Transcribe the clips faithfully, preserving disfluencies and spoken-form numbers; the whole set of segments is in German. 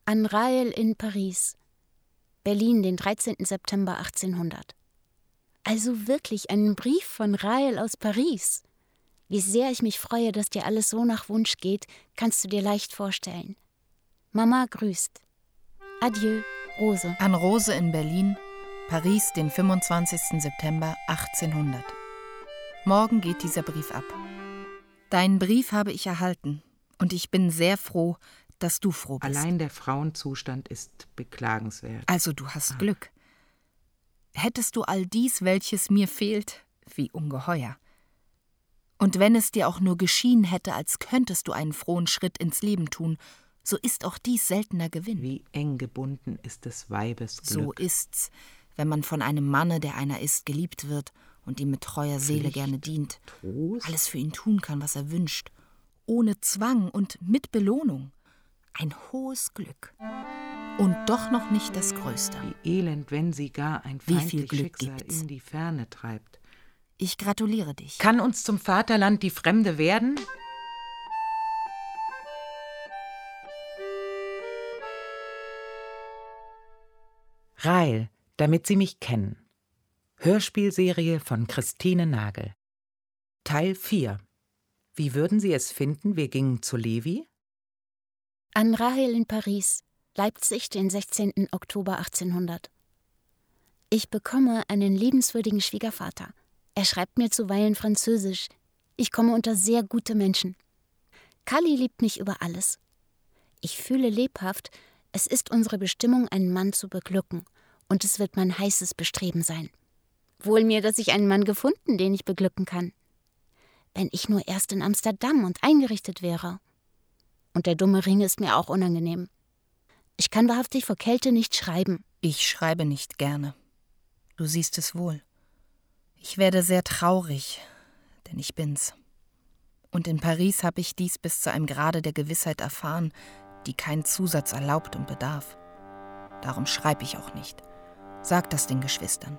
An Rahel in Paris. Berlin, den dreizehnten September achtzehnhundert. Also wirklich einen Brief von Rahel aus Paris. Wie sehr ich mich freue, dass dir alles so nach Wunsch geht, kannst du dir leicht vorstellen. Mama grüßt. Adieu, Rose. An Rose in Berlin, Paris, den fünfundzwanzigsten September achtzehnhundert. Morgen geht dieser Brief ab. Deinen Brief habe ich erhalten und ich bin sehr froh, dass du froh bist. Allein der Frauenzustand ist beklagenswert. Also du hast ah. Glück. Hättest du all dies, welches mir fehlt, wie ungeheuer. Und wenn es dir auch nur geschienen hätte, als könntest du einen frohen Schritt ins Leben tun, so ist auch dies seltener Gewinn. Wie eng gebunden ist des Weibes Glück. So ist's, wenn man von einem Manne, der einer ist, geliebt wird und ihm mit treuer Seele Pflicht, gerne dient, Trost, alles für ihn tun kann, was er wünscht, ohne Zwang und mit Belohnung. Ein hohes Glück. Und doch noch nicht das Größte. Wie elend, wenn sie gar ein Wie viel feindlich Glück Schicksal gibt's? in die Ferne treibt. Ich gratuliere dich. Kann uns zum Vaterland die Fremde werden? Rahel, damit Sie mich kennen. Hörspielserie von Christine Nagel. Teil vier. Wie würden Sie es finden, wir gingen zu Levi? An Rahel in Paris, Leipzig, den sechzehnten Oktober achtzehnhundert. Ich bekomme einen liebenswürdigen Schwiegervater. Er schreibt mir zuweilen Französisch. Ich komme unter sehr gute Menschen. Kalli liebt mich über alles. Ich fühle lebhaft, es ist unsere Bestimmung, einen Mann zu beglücken. Und es wird mein heißes Bestreben sein. Wohl mir, dass ich einen Mann gefunden, den ich beglücken kann. Wenn ich nur erst in Amsterdam und eingerichtet wäre. Und der dumme Ring ist mir auch unangenehm. Ich kann wahrhaftig vor Kälte nicht schreiben. Ich schreibe nicht gerne. Du siehst es wohl. Ich werde sehr traurig, denn ich bin's. Und in Paris habe ich dies bis zu einem Grade der Gewissheit erfahren, die keinen Zusatz erlaubt und bedarf. Darum schreibe ich auch nicht. Sag das den Geschwistern.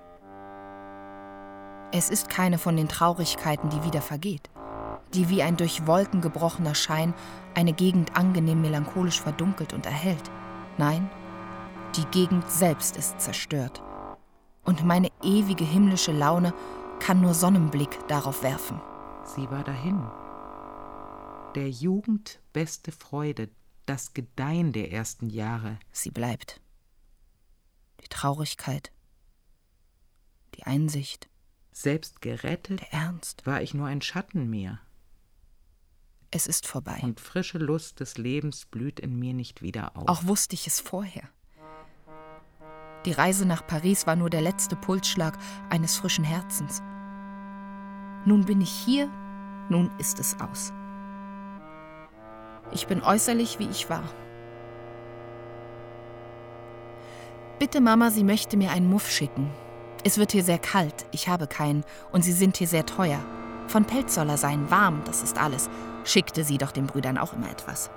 Es ist keine von den Traurigkeiten, die wieder vergeht, die wie ein durch Wolken gebrochener Schein eine Gegend angenehm melancholisch verdunkelt und erhellt. Nein, die Gegend selbst ist zerstört. Und meine ewige himmlische Laune kann nur Sonnenblick darauf werfen. Sie war dahin. Der Jugend beste Freude, das Gedeihen der ersten Jahre. Sie bleibt. Die Traurigkeit, die Einsicht, selbst gerettet, der Ernst, war ich nur ein Schatten mehr. Es ist vorbei. Und frische Lust des Lebens blüht in mir nicht wieder auf. Auch wusste ich es vorher. Die Reise nach Paris war nur der letzte Pulsschlag eines frischen Herzens. Nun bin ich hier, nun ist es aus. Ich bin äußerlich, wie ich war. Bitte, Mama, sie möchte mir einen Muff schicken. Es wird hier sehr kalt, ich habe keinen, und sie sind hier sehr teuer. Von Pelz soll er sein, warm, das ist alles. Schickte sie doch den Brüdern auch immer etwas.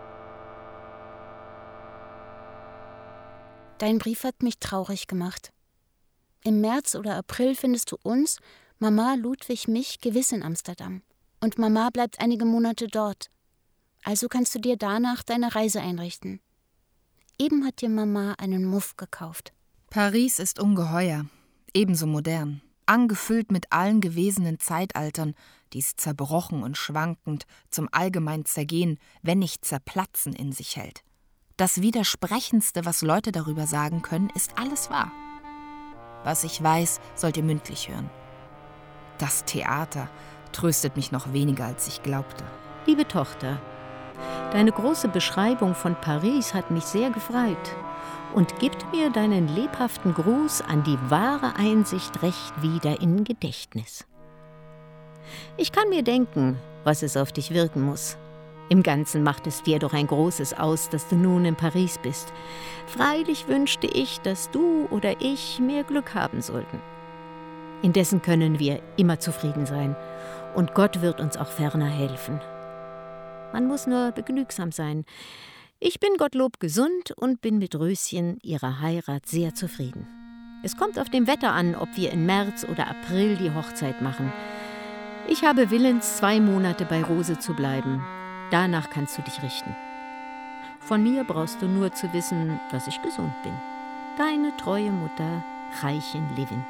Dein Brief hat mich traurig gemacht. Im März oder April findest du uns, Mama, Ludwig, mich, gewiss in Amsterdam. Und Mama bleibt einige Monate dort. Also kannst du dir danach deine Reise einrichten. Eben hat dir Mama einen Muff gekauft. Paris ist ungeheuer, ebenso modern, angefüllt mit allen gewesenen Zeitaltern, die es zerbrochen und schwankend zum allgemein Zergehen, wenn nicht Zerplatzen in sich hält. Das Widersprechendste, was Leute darüber sagen können, ist alles wahr. Was ich weiß, sollt ihr mündlich hören. Das Theater tröstet mich noch weniger, als ich glaubte. Liebe Tochter, deine große Beschreibung von Paris hat mich sehr gefreut und gibt mir deinen lebhaften Gruß an die wahre Einsicht recht wieder in Gedächtnis. Ich kann mir denken, was es auf dich wirken muss. Im Ganzen macht es dir doch ein Großes aus, dass du nun in Paris bist. Freilich wünschte ich, dass du oder ich mehr Glück haben sollten. Indessen können wir immer zufrieden sein und Gott wird uns auch ferner helfen. Man muss nur begnügsam sein. Ich bin Gottlob gesund und bin mit Röschen, ihrer Heirat, sehr zufrieden. Es kommt auf dem Wetter an, ob wir im März oder April die Hochzeit machen. Ich habe willens, zwei Monate bei Rose zu bleiben. Danach kannst du dich richten. Von mir brauchst du nur zu wissen, dass ich gesund bin. Deine treue Mutter, Raichen Levin.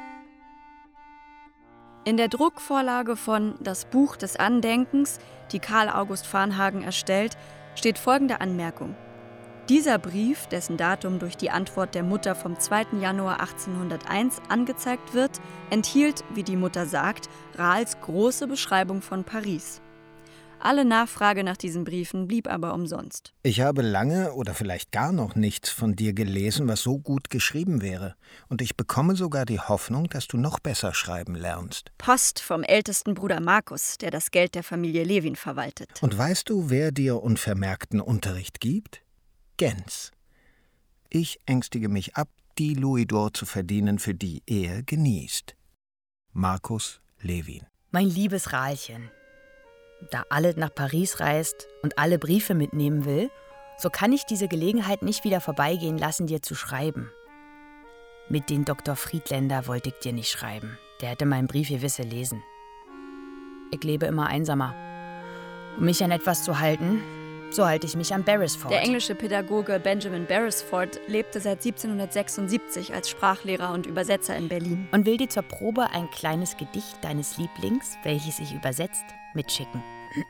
In der Druckvorlage von Das Buch des Andenkens, die Karl August Varnhagen erstellt, steht folgende Anmerkung. Dieser Brief, dessen Datum durch die Antwort der Mutter vom zweiten Januar achtzehnhunderteins angezeigt wird, enthielt, wie die Mutter sagt, Rahls große Beschreibung von Paris. Alle Nachfrage nach diesen Briefen blieb aber umsonst. Ich habe lange oder vielleicht gar noch nichts von dir gelesen, was so gut geschrieben wäre. Und ich bekomme sogar die Hoffnung, dass du noch besser schreiben lernst. Post vom ältesten Bruder Markus, der das Geld der Familie Levin verwaltet. Und weißt du, wer dir unvermerkten Unterricht gibt? Gens. Ich ängstige mich ab, die Louis-d'Or zu verdienen, für die er genießt. Markus Levin. Mein liebes Rahlchen, da Allet nach Paris reist und alle Briefe mitnehmen will, so kann ich diese Gelegenheit nicht wieder vorbeigehen lassen, dir zu schreiben. Mit den Doktor Friedländer wollte ich dir nicht schreiben. Der hätte meinen Brief gewisse lesen. Ich lebe immer einsamer. Um mich an etwas zu halten, so halte ich mich an Beresford. Der englische Pädagoge Benjamin Beresford lebte seit siebzehnhundertsechsundsiebzig als Sprachlehrer und Übersetzer in Berlin. Und will dir zur Probe ein kleines Gedicht deines Lieblings, welches ich übersetzt, mitschicken.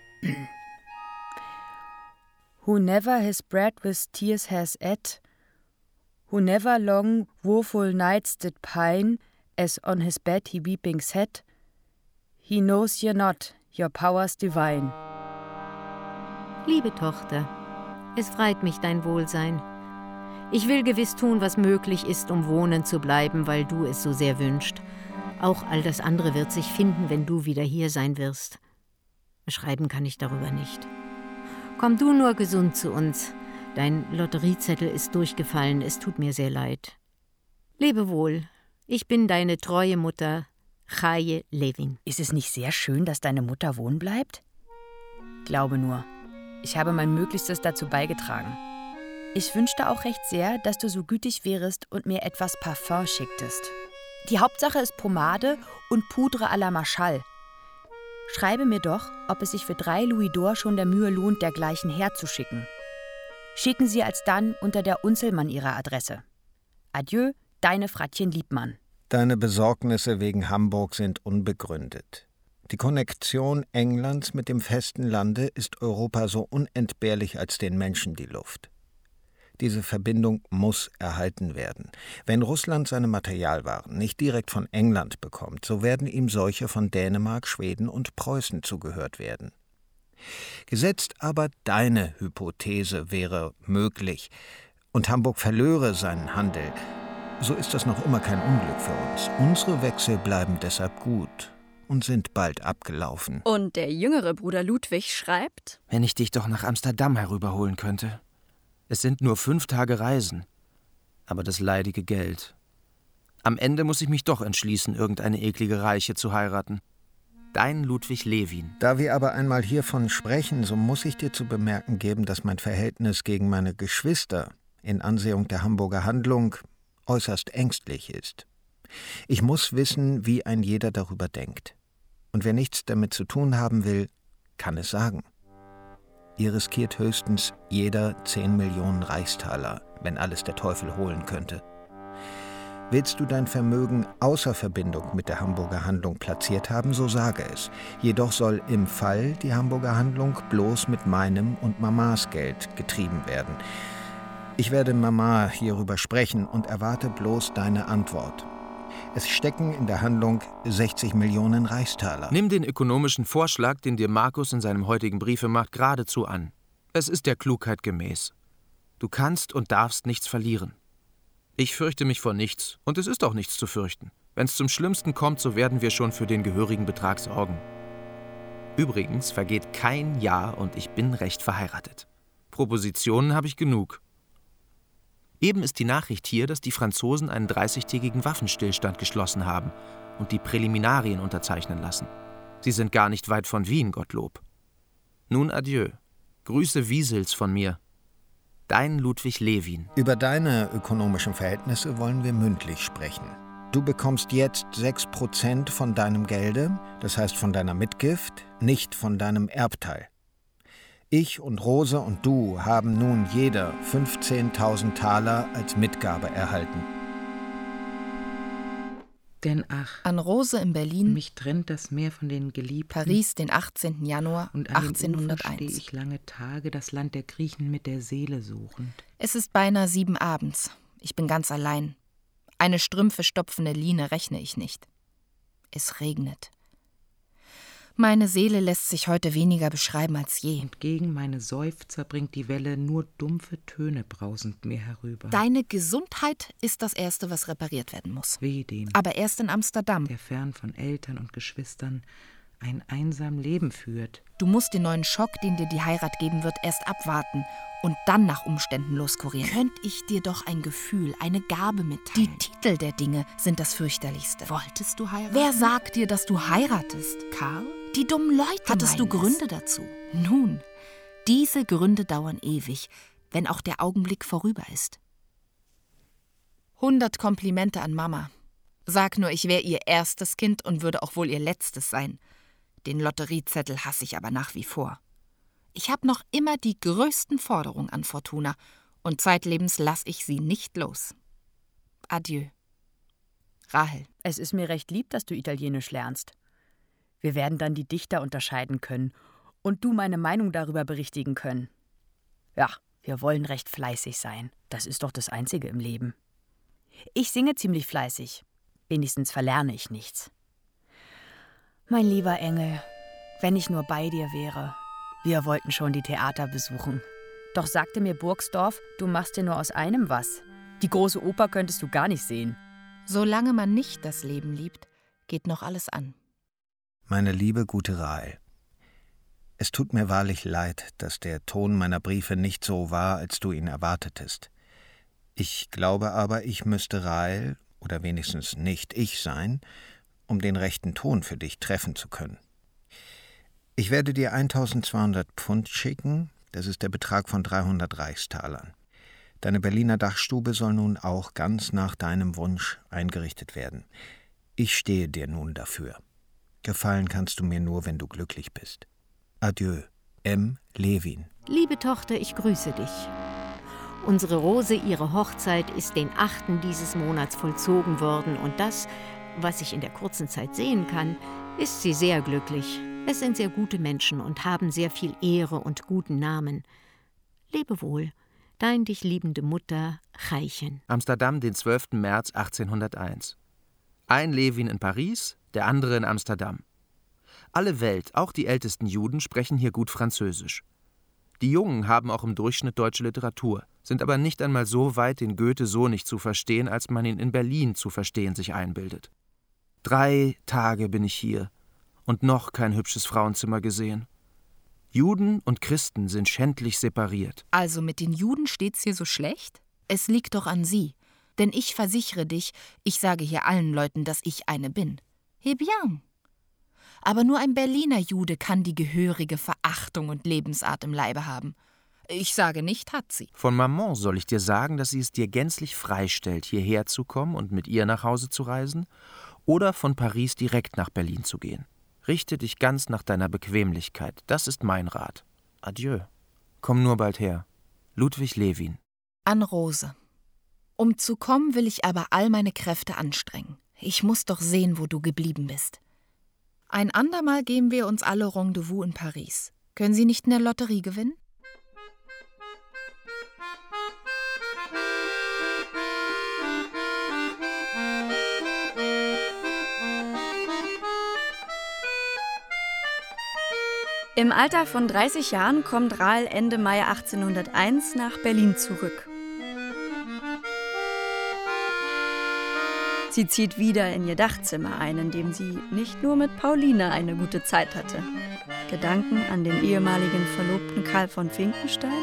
Who never his bread with tears has ate, who never long woeful nights did pine, as on his bed he weeping sat, he knows ye not your powers divine. Liebe Tochter, es freut mich dein Wohlsein. Ich will gewiss tun, was möglich ist, um wohnen zu bleiben, weil du es so sehr wünschst. Auch all das andere wird sich finden, wenn du wieder hier sein wirst. Schreiben kann ich darüber nicht. Komm du nur gesund zu uns. Dein Lotteriezettel ist durchgefallen, es tut mir sehr leid. Lebe wohl, ich bin deine treue Mutter, Chaye Levin. Ist es nicht sehr schön, dass deine Mutter wohnen bleibt? Glaube nur. Ich habe mein Möglichstes dazu beigetragen. Ich wünschte auch recht sehr, dass du so gütig wärest und mir etwas Parfum schicktest. Die Hauptsache ist Pomade und Poudre à la Marchal. Schreibe mir doch, ob es sich für drei Louis-d'Or schon der Mühe lohnt, dergleichen herzuschicken. Schicken Sie alsdann unter der Unzelmann Ihre Adresse. Adieu, deine Fratchen Liebmann. Deine Besorgnisse wegen Hamburg sind unbegründet. Die Konnektion Englands mit dem festen Lande ist Europa so unentbehrlich als den Menschen die Luft. Diese Verbindung muss erhalten werden. Wenn Russland seine Materialwaren nicht direkt von England bekommt, so werden ihm solche von Dänemark, Schweden und Preußen zugehört werden. Gesetzt aber deine Hypothese wäre möglich und Hamburg verlöre seinen Handel, so ist das noch immer kein Unglück für uns. Unsere Wechsel bleiben deshalb gut und sind bald abgelaufen. Und der jüngere Bruder Ludwig schreibt: Wenn ich dich doch nach Amsterdam herüberholen könnte. Es sind nur fünf Tage Reisen, aber das leidige Geld. Am Ende muss ich mich doch entschließen, irgendeine eklige Reiche zu heiraten. Dein Ludwig Levin. Da wir aber einmal hiervon sprechen, so muss ich dir zu bemerken geben, dass mein Verhältnis gegen meine Geschwister in Ansehung der Hamburger Handlung äußerst ängstlich ist. Ich muss wissen, wie ein jeder darüber denkt. Und wer nichts damit zu tun haben will, kann es sagen. Ihr riskiert höchstens jeder zehn Millionen Reichstaler, wenn alles der Teufel holen könnte. Willst du dein Vermögen außer Verbindung mit der Hamburger Handlung platziert haben, so sage es. Jedoch soll im Fall die Hamburger Handlung bloß mit meinem und Mamas Geld getrieben werden. Ich werde Mama hierüber sprechen und erwarte bloß deine Antwort. Es stecken in der Handlung sechzig Millionen Reichstaler. Nimm den ökonomischen Vorschlag, den dir Markus in seinem heutigen Briefe macht, geradezu an. Es ist der Klugheit gemäß. Du kannst und darfst nichts verlieren. Ich fürchte mich vor nichts, und es ist auch nichts zu fürchten. Wenn es zum Schlimmsten kommt, so werden wir schon für den gehörigen Betrag sorgen. Übrigens vergeht kein Jahr und ich bin recht verheiratet. Propositionen habe ich genug. Eben ist die Nachricht hier, dass die Franzosen einen dreißigtägigen Waffenstillstand geschlossen haben und die Präliminarien unterzeichnen lassen. Sie sind gar nicht weit von Wien, Gottlob. Nun adieu. Grüße Wiesels von mir. Dein Ludwig Levin. Über deine ökonomischen Verhältnisse wollen wir mündlich sprechen. Du bekommst jetzt sechs Prozent von deinem Gelde, das heißt von deiner Mitgift, nicht von deinem Erbteil. Ich und Rose und du haben nun jeder fünfzehntausend Taler als Mitgabe erhalten. Denn ach, An Rose in Berlin, mich trennt das Meer von den Geliebten. Paris, den achtzehnten Januar Und an achtzehnhunderteins. den Ufern stehe ich lange Tage, das Land der Griechen mit der Seele suchend. Es ist beinahe sieben abends. Ich bin ganz allein. Eine Strümpfe stopfende Line rechne ich nicht. Es regnet. Meine Seele lässt sich heute weniger beschreiben als je. Und gegen meine Seufzer bringt die Welle nur dumpfe Töne brausend mir herüber. Deine Gesundheit ist das Erste, was repariert werden muss. Weh dem, Aber erst in Amsterdam. der fern von Eltern und Geschwistern ein einsam Leben führt. Du musst den neuen Schock, den dir die Heirat geben wird, erst abwarten und dann nach Umständen loskurieren. Könnt ich dir doch ein Gefühl, eine Gabe mitteilen. Die Titel der Dinge sind das fürchterlichste. Wolltest du heiraten? Wer sagt dir, dass du heiratest? Karl? Die dummen Leute. Hattest du meinen es. Gründe dazu? Nun, diese Gründe dauern ewig, wenn auch der Augenblick vorüber ist. Hundert Komplimente an Mama. Sag nur, ich wäre ihr erstes Kind und würde auch wohl ihr letztes sein. Den Lotteriezettel hasse ich aber nach wie vor. Ich habe noch immer die größten Forderungen an Fortuna und zeitlebens lasse ich sie nicht los. Adieu. Rahel. Es ist mir recht lieb, dass du Italienisch lernst. Wir werden dann die Dichter unterscheiden können und du meine Meinung darüber berichtigen können. Ja, wir wollen recht fleißig sein. Das ist doch das Einzige im Leben. Ich singe ziemlich fleißig. Wenigstens verlerne ich nichts. Mein lieber Engel, wenn ich nur bei dir wäre. Wir wollten schon die Theater besuchen. Doch sagte mir Burgsdorf, du machst dir nur aus einem was. Die große Oper könntest du gar nicht sehen. Solange man nicht das Leben liebt, geht noch alles an. Meine liebe, gute Rahel, es tut mir wahrlich leid, dass der Ton meiner Briefe nicht so war, als du ihn erwartetest. Ich glaube aber, ich müsste Rahel, oder wenigstens nicht ich sein, um den rechten Ton für dich treffen zu können. Ich werde dir eintausendzweihundert Pfund schicken, das ist der Betrag von dreihundert Reichstalern. Deine Berliner Dachstube soll nun auch ganz nach deinem Wunsch eingerichtet werden. Ich stehe dir nun dafür. Gefallen kannst du mir nur, wenn du glücklich bist. Adieu, M. Levin. Liebe Tochter, ich grüße dich. Unsere Rose, ihre Hochzeit, ist den achten dieses Monats vollzogen worden und das, was ich in der kurzen Zeit sehen kann, ist sie sehr glücklich. Es sind sehr gute Menschen und haben sehr viel Ehre und guten Namen. Lebe wohl, dein dich liebende Mutter, Chaichen. Amsterdam, den zwölften März achtzehnhunderteins. Ein Levin in Paris, der andere in Amsterdam. Alle Welt, auch die ältesten Juden, sprechen hier gut Französisch. Die Jungen haben auch im Durchschnitt deutsche Literatur, sind aber nicht einmal so weit, den Goethe so nicht zu verstehen, als man ihn in Berlin zu verstehen sich einbildet. Drei Tage bin ich hier und noch kein hübsches Frauenzimmer gesehen. Juden und Christen sind schändlich separiert. Also mit den Juden steht's hier so schlecht? Es liegt doch an sie. Denn ich versichere dich, ich sage hier allen Leuten, dass ich eine bin. Eh bien. Aber nur ein Berliner Jude kann die gehörige Verachtung und Lebensart im Leibe haben. Ich sage nicht, hat sie. Von Maman soll ich dir sagen, dass sie es dir gänzlich freistellt, hierher zu kommen und mit ihr nach Hause zu reisen oder von Paris direkt nach Berlin zu gehen. Richte dich ganz nach deiner Bequemlichkeit, das ist mein Rat. Adieu. Komm nur bald her. Ludwig Levin. An Rose. Um zu kommen, will ich aber all meine Kräfte anstrengen. Ich muss doch sehen, wo du geblieben bist. Ein andermal geben wir uns alle Rendezvous in Paris. Können Sie nicht in der Lotterie gewinnen? Im Alter von dreißig Jahren kommt Rahel Ende Mai achtzehnhunderteins nach Berlin zurück. Sie zieht wieder in ihr Dachzimmer ein, in dem sie nicht nur mit Pauline eine gute Zeit hatte. Gedanken an den ehemaligen Verlobten Karl von Finkenstein?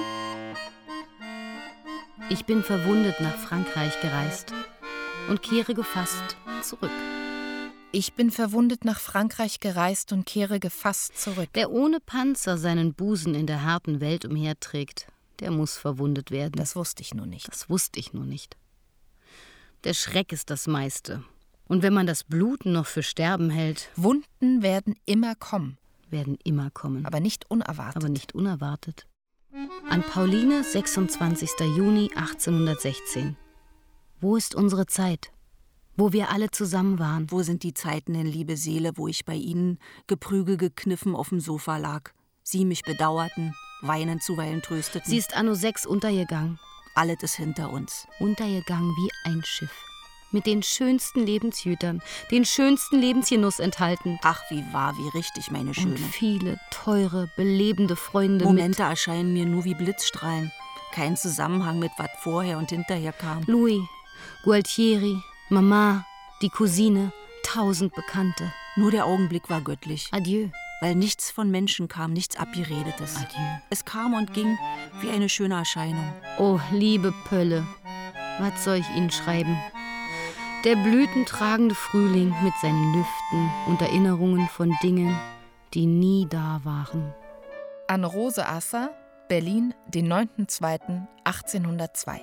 Ich bin verwundet nach Frankreich gereist und kehre gefasst zurück. Ich bin verwundet nach Frankreich gereist und kehre gefasst zurück. Wer ohne Panzer seinen Busen in der harten Welt umherträgt, der muss verwundet werden. Das wusste ich nur nicht. Das wusste ich nur nicht. Der Schreck ist das meiste. Und wenn man das Bluten noch für Sterben hält... Wunden werden immer kommen. werden immer kommen. Aber nicht unerwartet. Aber nicht unerwartet. An Pauline, sechsundzwanzigster Juni achtzehnhundertsechzehn. Wo ist unsere Zeit? Wo wir alle zusammen waren. Wo sind die Zeiten, in liebe Seele, wo ich bei Ihnen geprügel gekniffen auf dem Sofa lag? Sie mich bedauerten, weinend zuweilen trösteten. Sie ist anno sechs untergegangen. Alles ist hinter uns. Untergegangen wie ein Schiff. Mit den schönsten Lebensgütern, den schönsten Lebensgenuss enthalten. Ach, wie wahr, wie richtig, meine Schöne. Und viele teure, belebende Freunde Momente mit. erscheinen mir nur wie Blitzstrahlen. Kein Zusammenhang mit was vorher und hinterher kam. Louis, Gualtieri, Mama, die Cousine, tausend Bekannte. Nur der Augenblick war göttlich. Adieu. Weil nichts von Menschen kam, nichts Abgeredetes. Adieu. Es kam und ging wie eine schöne Erscheinung. Oh, liebe Pölle, was soll ich Ihnen schreiben? Der blütentragende Frühling mit seinen Lüften und Erinnerungen von Dingen, die nie da waren. An Rose Asser, Berlin, den neunten zweiten achtzehnhundertzwei.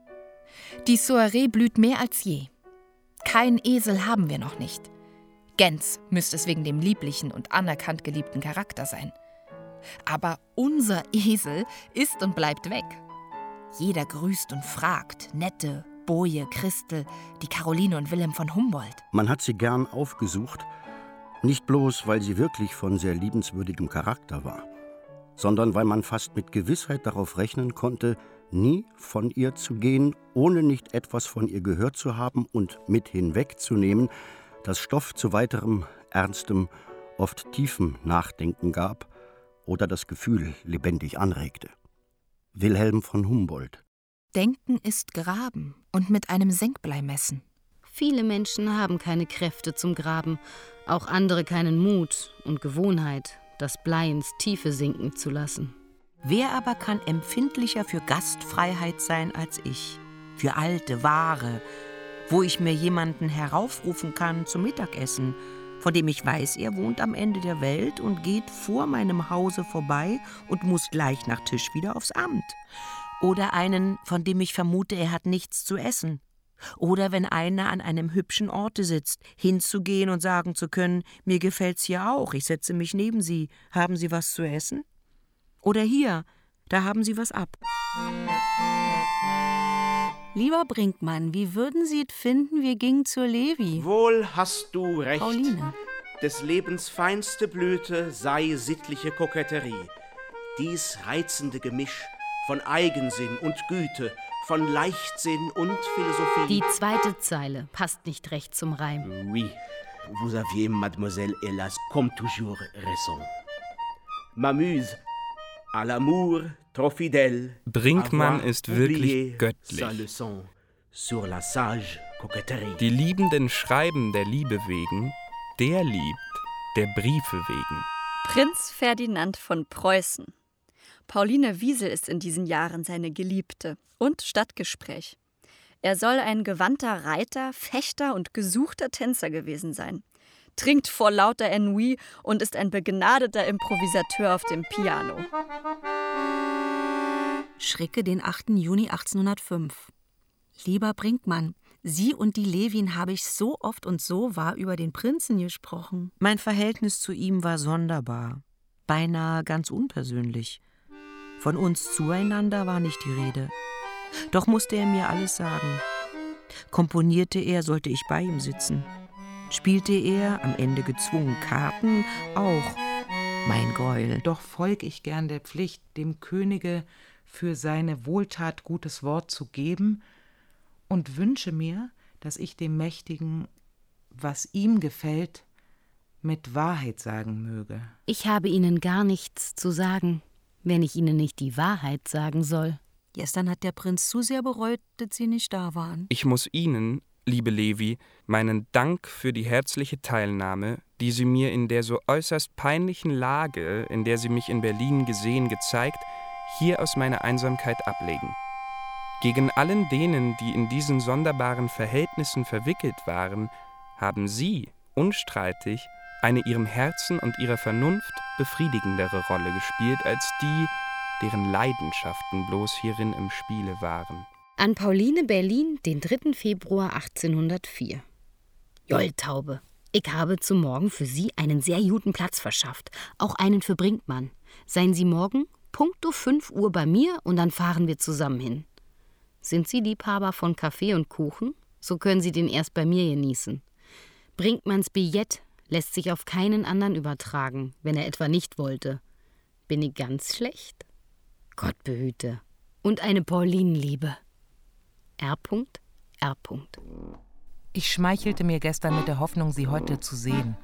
Die Soiree blüht mehr als je. Kein Esel haben wir noch nicht. Gänz müsste es wegen dem lieblichen und anerkannt geliebten Charakter sein. Aber unser Esel ist und bleibt weg. Jeder grüßt und fragt, Nette, Boje, Christel, die Caroline und Wilhelm von Humboldt. Man hat sie gern aufgesucht, nicht bloß, weil sie wirklich von sehr liebenswürdigem Charakter war, sondern weil man fast mit Gewissheit darauf rechnen konnte, nie von ihr zu gehen, ohne nicht etwas von ihr gehört zu haben und mit hinwegzunehmen, das Stoff zu weiterem, ernstem, oft tiefem Nachdenken gab oder das Gefühl lebendig anregte. Wilhelm von Humboldt. Denken ist Graben und mit einem Senkblei messen. Viele Menschen haben keine Kräfte zum Graben, auch andere keinen Mut und Gewohnheit, das Blei ins Tiefe sinken zu lassen. Wer aber kann empfindlicher für Gastfreiheit sein als ich? Für alte, wahre, wo ich mir jemanden heraufrufen kann zum Mittagessen, von dem ich weiß, er wohnt am Ende der Welt und geht vor meinem Hause vorbei und muss gleich nach Tisch wieder aufs Amt. Oder einen, von dem ich vermute, er hat nichts zu essen. Oder wenn einer an einem hübschen Orte sitzt, hinzugehen und sagen zu können, mir gefällt's hier auch, ich setze mich neben Sie, haben Sie was zu essen? Oder hier, da haben Sie was ab. Lieber Brinkmann, wie würden Sie es finden, wir gingen zur Levi? Wohl hast du recht. Pauline. Des Lebens feinste Blüte sei sittliche Koketterie. Dies reizende Gemisch von Eigensinn und Güte, von Leichtsinn und Philosophie. Die zweite Zeile passt nicht recht zum Reim. Oui, vous aviez, mademoiselle, hélas, comme toujours, raison. M'amuse, à l'amour, trop fidèle. Brinkmann ist wirklich göttlich. Sa leçon sur la sage coquetterie. Die Liebenden schreiben der Liebe wegen, der liebt der Briefe wegen. Prinz Ferdinand von Preußen. Pauline Wiesel ist in diesen Jahren seine Geliebte und Stadtgespräch. Er soll ein gewandter Reiter, Fechter und gesuchter Tänzer gewesen sein. Trinkt vor lauter Ennui und ist ein begnadeter Improvisateur auf dem Piano. Schricke, den achten Juni achtzehnhundertfünf. Lieber Brinkmann, Sie und die Levin habe ich so oft und so wahr über den Prinzen gesprochen. Mein Verhältnis zu ihm war sonderbar, beinahe ganz unpersönlich. Von uns zueinander war nicht die Rede. Doch musste er mir alles sagen. Komponierte er, sollte ich bei ihm sitzen. Spielte er, am Ende gezwungen, Karten, auch mein Gräuel. Doch folg ich gern der Pflicht, dem Könige für seine Wohltat gutes Wort zu geben und wünsche mir, dass ich dem Mächtigen, was ihm gefällt, mit Wahrheit sagen möge. Ich habe Ihnen gar nichts zu sagen, wenn ich Ihnen nicht die Wahrheit sagen soll. Gestern hat der Prinz zu sehr bereut, dass Sie nicht da waren. Ich muss Ihnen, liebe Levi, meinen Dank für die herzliche Teilnahme, die Sie mir in der so äußerst peinlichen Lage, in der Sie mich in Berlin gesehen, gezeigt, hier aus meiner Einsamkeit ablegen. Gegen allen denen, die in diesen sonderbaren Verhältnissen verwickelt waren, haben Sie, unstreitig, eine Ihrem Herzen und Ihrer Vernunft befriedigendere Rolle gespielt als die, deren Leidenschaften bloß hierin im Spiele waren. An Pauline, Berlin, den dritten Februar achtzehnhundertvier. Jolltaube, Ich habe zu morgen für Sie einen sehr guten Platz verschafft, auch einen für Brinkmann. Seien Sie morgen punkto fünf Uhr bei mir und dann fahren wir zusammen hin. Sind Sie Liebhaber von Kaffee und Kuchen? So können Sie den erst bei mir genießen. Brinkmanns Billett lässt sich auf keinen anderen übertragen, wenn er etwa nicht wollte. Bin ich ganz schlecht? Gott behüte. Und eine Paulinenliebe. R. R. Ich schmeichelte mir gestern mit der Hoffnung, sie heute zu sehen.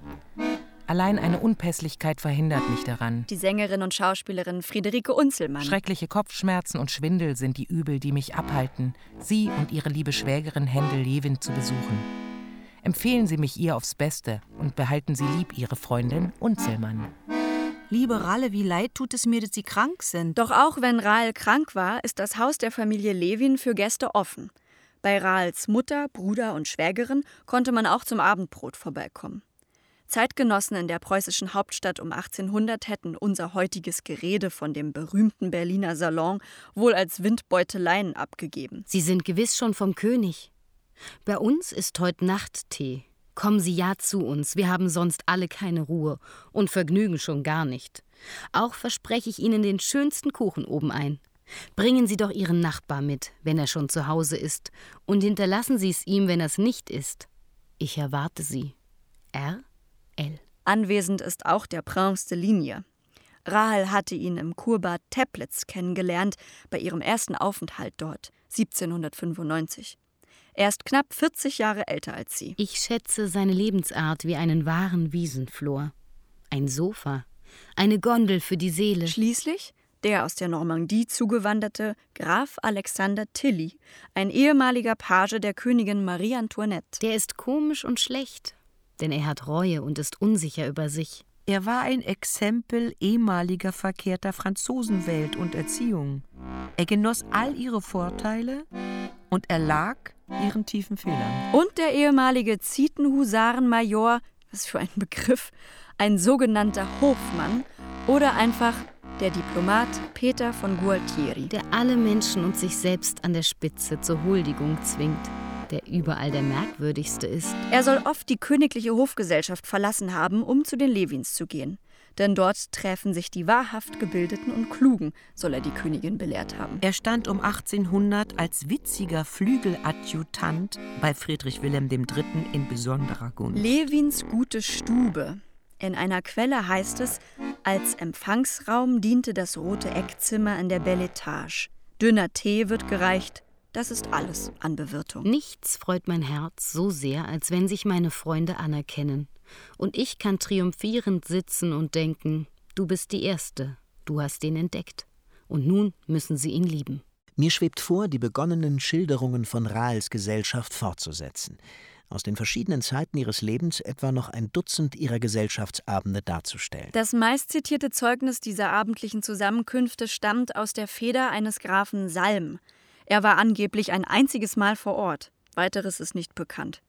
Allein eine Unpässlichkeit verhindert mich daran. Die Sängerin und Schauspielerin Friederike Unzelmann. Schreckliche Kopfschmerzen und Schwindel sind die Übel, die mich abhalten, sie und ihre liebe Schwägerin Händel Lewin zu besuchen. Empfehlen Sie mich ihr aufs Beste und behalten Sie lieb Ihre Freundin Unzelmann. Liebe Ralle, wie leid tut es mir, dass Sie krank sind. Doch auch wenn Rahl krank war, ist das Haus der Familie Lewin für Gäste offen. Bei Rahls Mutter, Bruder und Schwägerin konnte man auch zum Abendbrot vorbeikommen. Zeitgenossen in der preußischen Hauptstadt um achtzehnhundert hätten unser heutiges Gerede von dem berühmten Berliner Salon wohl als Windbeuteleien abgegeben. Sie sind gewiss schon vom König. Bei uns ist heut Nacht Tee. Kommen Sie ja zu uns, wir haben sonst alle keine Ruhe und Vergnügen schon gar nicht. Auch verspreche ich Ihnen den schönsten Kuchen obenein. Bringen Sie doch Ihren Nachbar mit, wenn er schon zu Hause ist, und hinterlassen Sie es ihm, wenn er es nicht ist. Ich erwarte Sie. R. L. Anwesend ist auch der Prince de Ligne. Rahl hatte ihn im Kurbad Teplitz kennengelernt, bei ihrem ersten Aufenthalt dort, siebzehnhundertfünfundneunzig. Er ist knapp vierzig Jahre älter als sie. Ich schätze seine Lebensart wie einen wahren Wiesenflor. Ein Sofa, eine Gondel für die Seele. Schließlich der aus der Normandie zugewanderte Graf Alexander Tilly, ein ehemaliger Page der Königin Marie Antoinette. Der ist komisch und schlecht, denn er hat Reue und ist unsicher über sich. Er war ein Exempel ehemaliger verkehrter Franzosenwelt und Erziehung. Er genoss all ihre Vorteile und erlag ihren tiefen Fehlern. Und der ehemalige Zietenhusarenmajor, was für ein Begriff, ein sogenannter Hofmann oder einfach der Diplomat Peter von Gualtieri. Der alle Menschen und sich selbst an der Spitze zur Huldigung zwingt, der überall der merkwürdigste ist. Er soll oft die königliche Hofgesellschaft verlassen haben, um zu den Lewins zu gehen. Denn dort treffen sich die wahrhaft Gebildeten und Klugen, soll er die Königin belehrt haben. Er stand um achtzehnhundert als witziger Flügeladjutant bei Friedrich Wilhelm der Dritte in besonderer Gunst. Lewins gute Stube. In einer Quelle heißt es, als Empfangsraum diente das rote Eckzimmer in der Belle Etage. Dünner Tee wird gereicht. Das ist alles an Bewirtung. Nichts freut mein Herz so sehr, als wenn sich meine Freunde anerkennen. Und ich kann triumphierend sitzen und denken, du bist die Erste, du hast ihn entdeckt. Und nun müssen sie ihn lieben. Mir schwebt vor, die begonnenen Schilderungen von Rahls Gesellschaft fortzusetzen. Aus den verschiedenen Zeiten ihres Lebens etwa noch ein Dutzend ihrer Gesellschaftsabende darzustellen. Das meistzitierte Zeugnis dieser abendlichen Zusammenkünfte stammt aus der Feder eines Grafen Salm. Er war angeblich ein einziges Mal vor Ort. Weiteres ist nicht bekannt.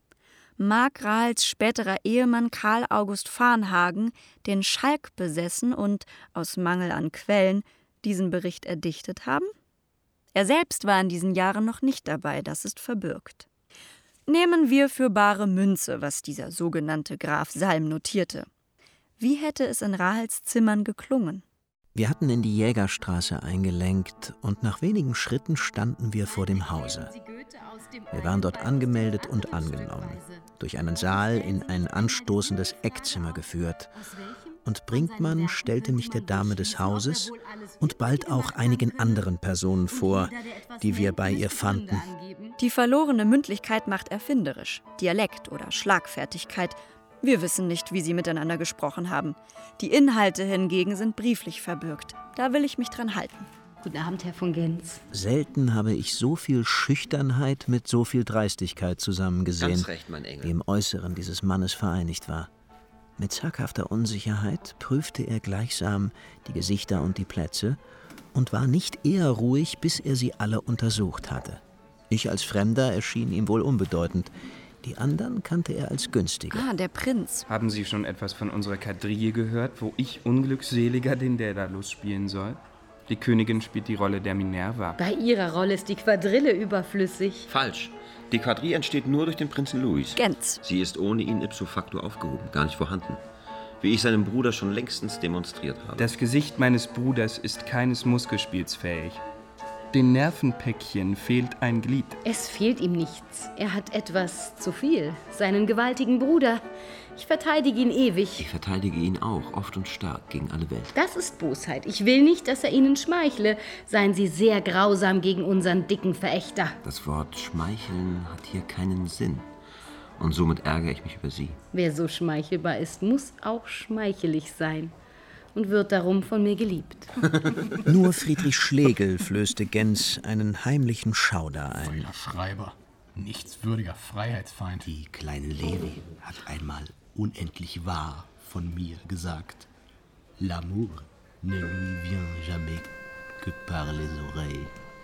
Mag Rahls späterer Ehemann Karl August Varnhagen den Schalk besessen und, aus Mangel an Quellen, diesen Bericht erdichtet haben? Er selbst war in diesen Jahren noch nicht dabei, das ist verbürgt. Nehmen wir für bare Münze, was dieser sogenannte Graf Salm notierte. Wie hätte es in Rahls Zimmern geklungen? Wir hatten in die Jägerstraße eingelenkt und nach wenigen Schritten standen wir vor dem Hause. Wir waren dort angemeldet und angenommen, durch einen Saal in ein anstoßendes Eckzimmer geführt. Und Brinkmann stellte mich der Dame des Hauses und bald auch einigen anderen Personen vor, die wir bei ihr fanden. Die verlorene Mündlichkeit macht erfinderisch, Dialekt oder Schlagfertigkeit. Wir wissen nicht, wie sie miteinander gesprochen haben. Die Inhalte hingegen sind brieflich verbürgt. Da will ich mich dran halten. Guten Abend, Herr von Genz. Selten habe ich so viel Schüchternheit mit so viel Dreistigkeit zusammengesehen, Ganz recht, mein Engel. wie im Äußeren dieses Mannes vereinigt war. Mit zaghafter Unsicherheit prüfte er gleichsam die Gesichter und die Plätze und war nicht eher ruhig, bis er sie alle untersucht hatte. Ich als Fremder erschien ihm wohl unbedeutend. Die anderen kannte er als günstiger. Ah, der Prinz. Haben Sie schon etwas von unserer Quadrille gehört, wo ich Unglückseliger den Daedalus spielen soll? Die Königin spielt die Rolle der Minerva. Bei ihrer Rolle ist die Quadrille überflüssig. Falsch. Die Quadrille entsteht nur durch den Prinzen Louis. Gens. Sie ist ohne ihn ipso facto aufgehoben, gar nicht vorhanden. Wie ich seinem Bruder schon längstens demonstriert habe. Das Gesicht meines Bruders ist keines Muskelspiels fähig. Den Nervenpäckchen fehlt ein Glied. Es fehlt ihm nichts. Er hat etwas zu viel. Seinen gewaltigen Bruder. Ich verteidige ihn ewig. Ich verteidige ihn auch, oft und stark, gegen alle Welt. Das ist Bosheit. Ich will nicht, dass er Ihnen schmeichle. Seien Sie sehr grausam gegen unseren dicken Verächter. Das Wort schmeicheln hat hier keinen Sinn. Und somit ärgere ich mich über Sie. Wer so schmeichelbar ist, muss auch schmeichelig sein. Und wird darum von mir geliebt. Nur Friedrich Schlegel flößte Gens einen heimlichen Schauder ein. Feuer Schreiber, nichtswürdiger Freiheitsfeind. Die kleine Levi hat einmal unendlich wahr von mir gesagt. L'amour ne lui vient jamais que par les oreilles.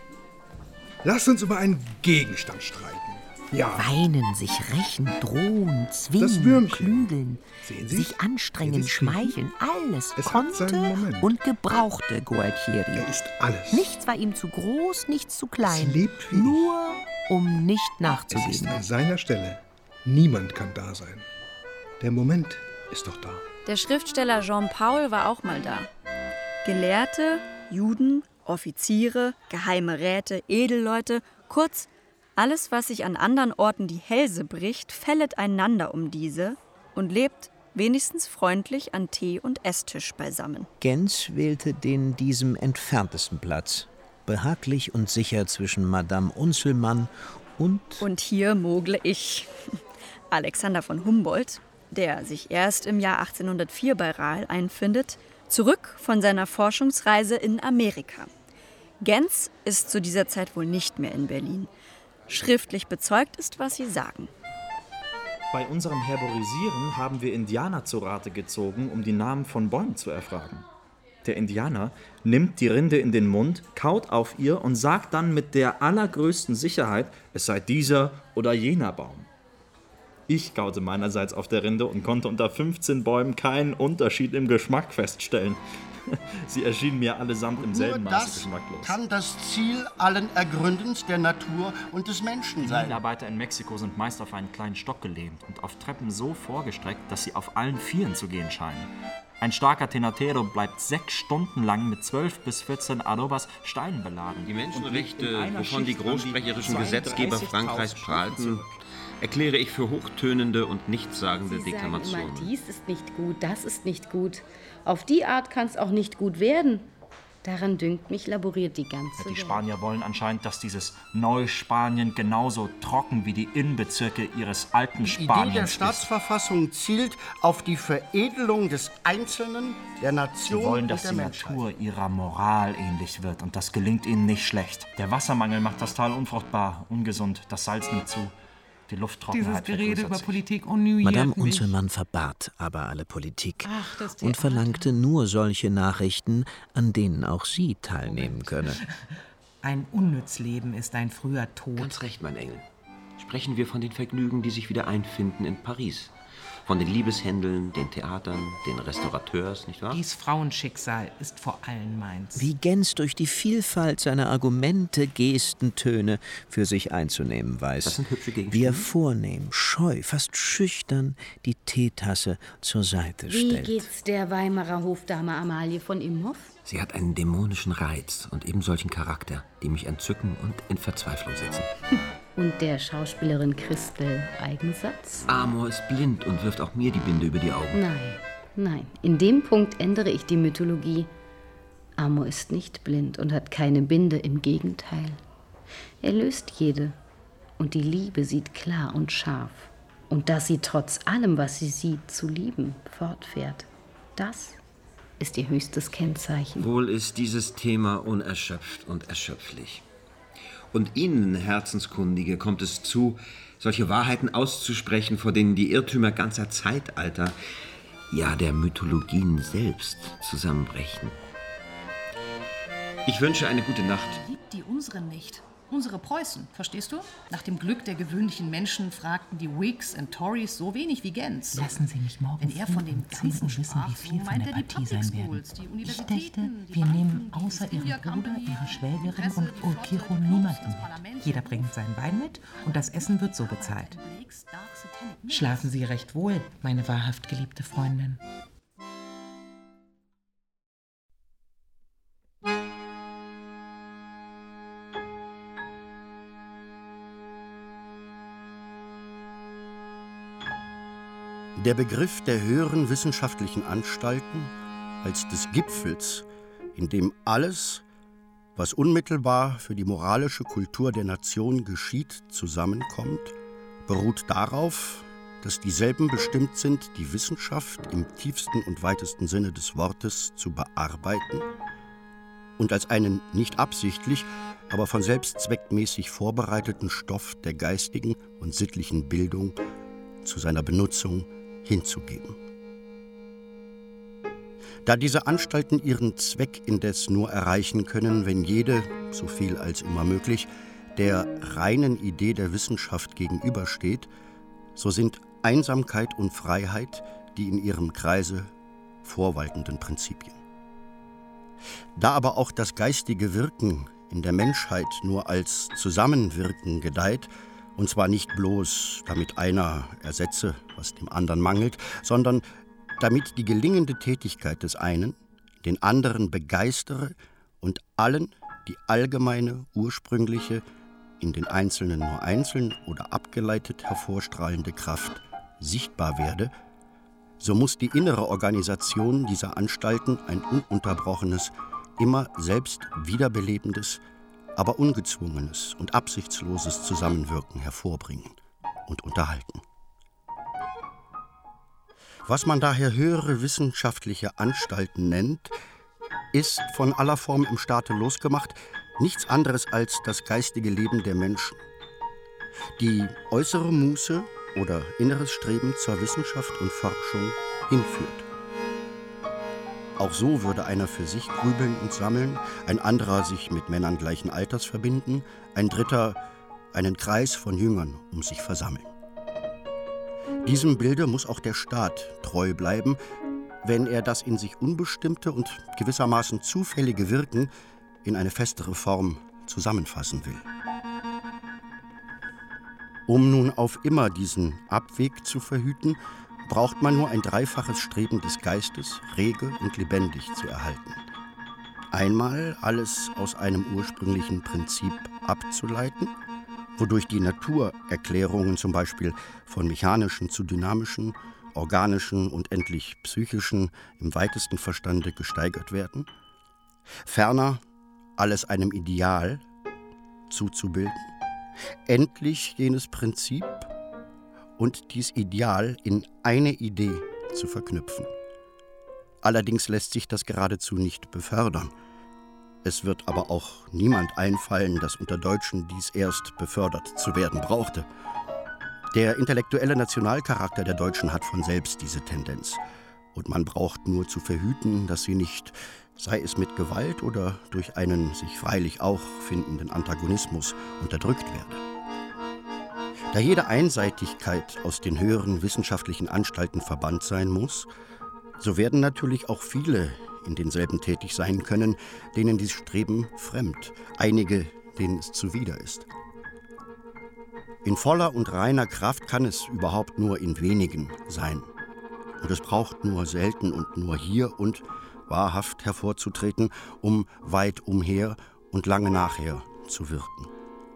Lasst uns über einen Gegenstand streiten. Ja. Weinen, sich rächen, drohen, zwingen, klügeln, sich anstrengen, schmeicheln, alles es konnte und gebrauchte Gualtieri. Er ist alles. Nichts war ihm zu groß, nichts zu klein. Es lebt wie nur um nicht nachzugeben. Es ist an seiner Stelle. Niemand kann da sein. Der Moment ist doch da. Der Schriftsteller Jean Paul war auch mal da. Gelehrte, Juden, Offiziere, geheime Räte, Edelleute, kurz alles, was sich an anderen Orten die Hälse bricht, fället einander um diese und lebt wenigstens freundlich an Tee- und Esstisch beisammen. Gens wählte den diesem entferntesten Platz, behaglich und sicher zwischen Madame Unzelmann und... Und hier mogle ich, Alexander von Humboldt, der sich erst im Jahr achtzehnhundertvier bei Rahl einfindet, zurück von seiner Forschungsreise in Amerika. Gens ist zu dieser Zeit wohl nicht mehr in Berlin. Schriftlich bezeugt ist, was sie sagen. Bei unserem Herborisieren haben wir Indianer zu Rate gezogen, um die Namen von Bäumen zu erfragen. Der Indianer nimmt die Rinde in den Mund, kaut auf ihr und sagt dann mit der allergrößten Sicherheit, es sei dieser oder jener Baum. Ich kaute meinerseits auf der Rinde und konnte unter fünfzehn Bäumen keinen Unterschied im Geschmack feststellen. Sie erschienen mir allesamt im selben Maße geschmacklos. Das kann das Ziel allen Ergründens der Natur und des Menschen sein. Die Minenarbeiter in Mexiko sind meist auf einen kleinen Stock gelehnt und auf Treppen so vorgestreckt, dass sie auf allen Vieren zu gehen scheinen. Ein starker Tenatero bleibt sechs Stunden lang mit zwölf bis vierzehn Arrobas Steinen beladen. Die Menschenrechte, wovon die großsprecherischen Gesetzgeber Frankreichs prahlten, erkläre ich für hochtönende und nichtssagende Deklamationen. Immer, dies ist nicht gut, das ist nicht gut. Auf die Art kann es auch nicht gut werden. Daran dünkt mich, laboriert die ganze ja, Die Welt. Spanier wollen anscheinend, dass dieses Neuspanien genauso trocken wie die Innenbezirke ihres alten Spaniens ist. Die Idee der Staatsverfassung zielt auf die Veredelung des Einzelnen, der Nation Sie wollen, dass und der die Menschheit. Natur ihrer Moral ähnlich wird. Und das gelingt ihnen nicht schlecht. Der Wassermangel macht das Tal unfruchtbar, ungesund. Das Salz nimmt zu. Die Lufttrockenheit Dieses Gerede über sich. Politik ennuyiert Madame mich. Unzelmann verbat aber alle Politik Ach, das und Theater. verlangte nur solche Nachrichten, an denen auch sie teilnehmen könne. Ein Unnützleben ist ein früher Tod. Ganz recht, mein Engel. Sprechen wir von den Vergnügen, die sich wieder einfinden in Paris. Von den Liebeshändeln, den Theatern, den Restaurateurs, nicht wahr? Dies Frauenschicksal ist vor allen meins. Wie Gens durch die Vielfalt seiner Argumente, Gesten, Töne für sich einzunehmen weiß. Das sind hübsche Gegenstände. Wie er vornehm, scheu, fast schüchtern die Teetasse zur Seite Wie stellt. geht's der Weimarer Hofdame Amalie von Imhoff? Sie hat einen dämonischen Reiz und eben solchen Charakter, die mich entzücken und in Verzweiflung setzen. Und der Schauspielerin Christel Eigensatz? Amor ist blind und wirft auch mir die Binde über die Augen. Nein, nein. In dem Punkt ändere ich die Mythologie. Amor ist nicht blind und hat keine Binde, im Gegenteil. Er löst jede. Und die Liebe sieht klar und scharf. Und dass sie trotz allem, was sie sieht, zu lieben fortfährt. Das ist ihr höchstes Kennzeichen. Wohl ist dieses Thema unerschöpft und erschöpflich. Und Ihnen, Herzenskundige, kommt es zu, solche Wahrheiten auszusprechen, vor denen die Irrtümer ganzer Zeitalter, ja der Mythologien selbst, zusammenbrechen. Ich wünsche eine gute Nacht. Liebt die unseren nicht. Unsere Preußen, verstehst du? Nach dem Glück der gewöhnlichen Menschen fragten die Whigs und Tories so wenig wie Gens. Lassen Sie mich morgen Wenn er von dem Ganzen wissen, sprach, wie viel so von meint der er die Partie Public sein werden. Schools, die Ich Universitäten, dachte, die wir Banken, nehmen die außer East Ihrem India Bruder, Company, Ihre Schwägerin Presse, und die Flotte, Ulkiro die niemanden das mit. Parlament. Jeder bringt sein Wein mit und das Essen wird so bezahlt. Schlafen Sie recht wohl, meine wahrhaft geliebte Freundin. Der Begriff der höheren wissenschaftlichen Anstalten als des Gipfels, in dem alles, was unmittelbar für die moralische Kultur der Nation geschieht, zusammenkommt, beruht darauf, dass dieselben bestimmt sind, die Wissenschaft im tiefsten und weitesten Sinne des Wortes zu bearbeiten und als einen nicht absichtlich, aber von selbst zweckmäßig vorbereiteten Stoff der geistigen und sittlichen Bildung zu seiner Benutzung hinzugeben. Da diese Anstalten ihren Zweck indes nur erreichen können, wenn jede, so viel als immer möglich, der reinen Idee der Wissenschaft gegenübersteht, so sind Einsamkeit und Freiheit die in ihrem Kreise vorwaltenden Prinzipien. Da aber auch das geistige Wirken in der Menschheit nur als Zusammenwirken gedeiht, und zwar nicht bloß, damit einer ersetze, was dem anderen mangelt, sondern damit die gelingende Tätigkeit des einen den anderen begeistere und allen die allgemeine, ursprüngliche, in den Einzelnen nur einzeln oder abgeleitet hervorstrahlende Kraft sichtbar werde, so muss die innere Organisation dieser Anstalten ein ununterbrochenes, immer selbst wiederbelebendes, aber ungezwungenes und absichtsloses Zusammenwirken hervorbringen und unterhalten. Was man daher höhere wissenschaftliche Anstalten nennt, ist von aller Form im Staate losgemacht nichts anderes als das geistige Leben der Menschen. Die äußere Muße oder inneres Streben zur Wissenschaft und Forschung hinführt. Auch so würde einer für sich grübeln und sammeln, ein anderer sich mit Männern gleichen Alters verbinden, ein dritter einen Kreis von Jüngern um sich versammeln. Diesem Bilde muss auch der Staat treu bleiben, wenn er das in sich unbestimmte und gewissermaßen zufällige Wirken in eine festere Form zusammenfassen will. Um nun auf immer diesen Abweg zu verhüten, braucht man nur ein dreifaches Streben des Geistes, rege und lebendig zu erhalten. Einmal alles aus einem ursprünglichen Prinzip abzuleiten, wodurch die Naturerklärungen zum Beispiel von mechanischen zu dynamischen, organischen und endlich psychischen im weitesten Verstande gesteigert werden. Ferner alles einem Ideal zuzubilden, endlich jenes Prinzip und dies Ideal in eine Idee zu verknüpfen. Allerdings lässt sich das geradezu nicht befördern. Es wird aber auch niemand einfallen, dass unter Deutschen dies erst befördert zu werden brauchte. Der intellektuelle Nationalcharakter der Deutschen hat von selbst diese Tendenz. Und man braucht nur zu verhüten, dass sie nicht, sei es mit Gewalt oder durch einen sich freilich auch findenden Antagonismus, unterdrückt werde. Da jede Einseitigkeit aus den höheren wissenschaftlichen Anstalten verbannt sein muss, so werden natürlich auch viele in denselben tätig sein können, denen dies Streben fremd, einige, denen es zuwider ist. In voller und reiner Kraft kann es überhaupt nur in wenigen sein. Und es braucht nur selten und nur hier und wahrhaft hervorzutreten, um weit umher und lange nachher zu wirken.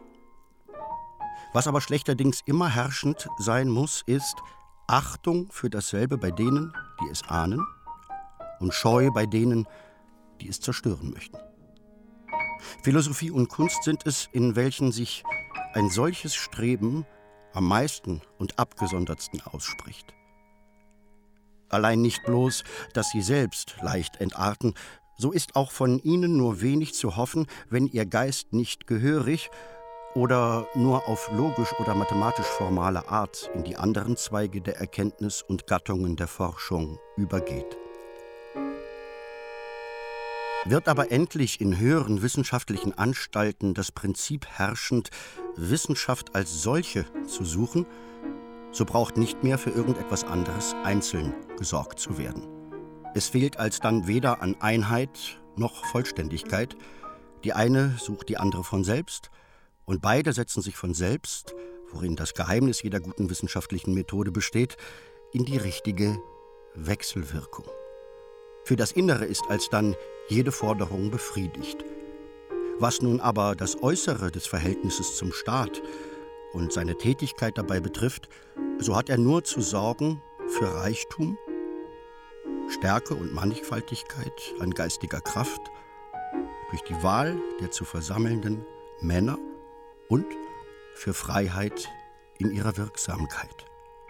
Was aber schlechterdings immer herrschend sein muss, ist Achtung für dasselbe bei denen, die es ahnen, und Scheu bei denen, die es zerstören möchten. Philosophie und Kunst sind es, in welchen sich ein solches Streben am meisten und abgesondertsten ausspricht. Allein nicht bloß, dass sie selbst leicht entarten, so ist auch von ihnen nur wenig zu hoffen, wenn ihr Geist nicht gehörig oder nur auf logisch oder mathematisch formale Art in die anderen Zweige der Erkenntnis und Gattungen der Forschung übergeht. Wird aber endlich in höheren wissenschaftlichen Anstalten das Prinzip herrschend, Wissenschaft als solche zu suchen, so braucht nicht mehr für irgendetwas anderes einzeln gesorgt zu werden. Es fehlt alsdann weder an Einheit noch Vollständigkeit. Die eine sucht die andere von selbst, und beide setzen sich von selbst, worin das Geheimnis jeder guten wissenschaftlichen Methode besteht, in die richtige Wechselwirkung. Für das Innere ist alsdann jede Forderung befriedigt. Was nun aber das Äußere des Verhältnisses zum Staat und seine Tätigkeit dabei betrifft, so hat er nur zu sorgen für Reichtum, Stärke und Mannigfaltigkeit an geistiger Kraft durch die Wahl der zu versammelnden Männer und für Freiheit in ihrer Wirksamkeit.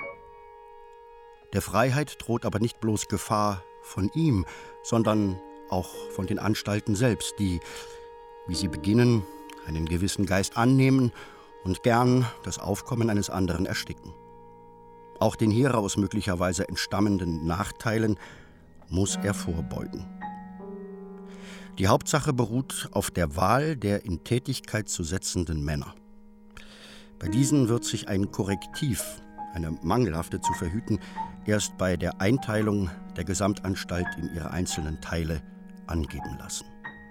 Der Freiheit droht aber nicht bloß Gefahr von ihm, sondern auch von den Anstalten selbst, die, wie sie beginnen, einen gewissen Geist annehmen und gern das Aufkommen eines anderen ersticken. Auch den hieraus möglicherweise entstammenden Nachteilen muss er vorbeugen. Die Hauptsache beruht auf der Wahl der in Tätigkeit zu setzenden Männer. Bei diesen wird sich ein Korrektiv, eine mangelhafte zu verhüten, erst bei der Einteilung der Gesamtanstalt in ihre einzelnen Teile angeben lassen.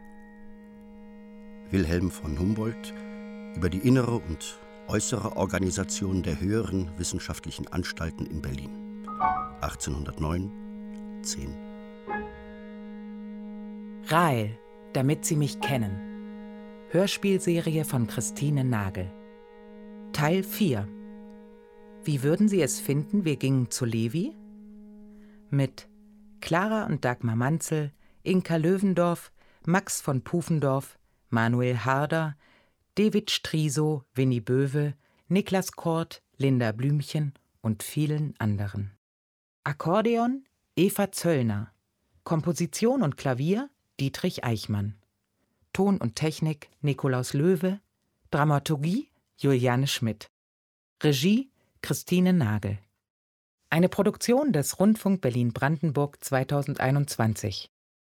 Wilhelm von Humboldt über die innere und äußere Organisation der höheren wissenschaftlichen Anstalten in Berlin. achtzehnhundertneun, zehn. Rael, damit Sie mich kennen. Hörspielserie von Christine Nagel. Teil vier. Wie würden Sie es finden, wir gingen zu Levi? Mit Clara und Dagmar Manzel, Inka Löwendorf, Max von Pufendorf, Manuel Harder, David Striso, Winnie Böwe, Niklas Kort, Linda Blümchen und vielen anderen. Akkordeon Eva Zöllner. Komposition und Klavier Dietrich Eichmann. Ton und Technik Nikolaus Löwe. Dramaturgie Juliane Schmidt. Regie Christine Nagel. Eine Produktion des Rundfunk Berlin-Brandenburg zweitausendeinundzwanzig.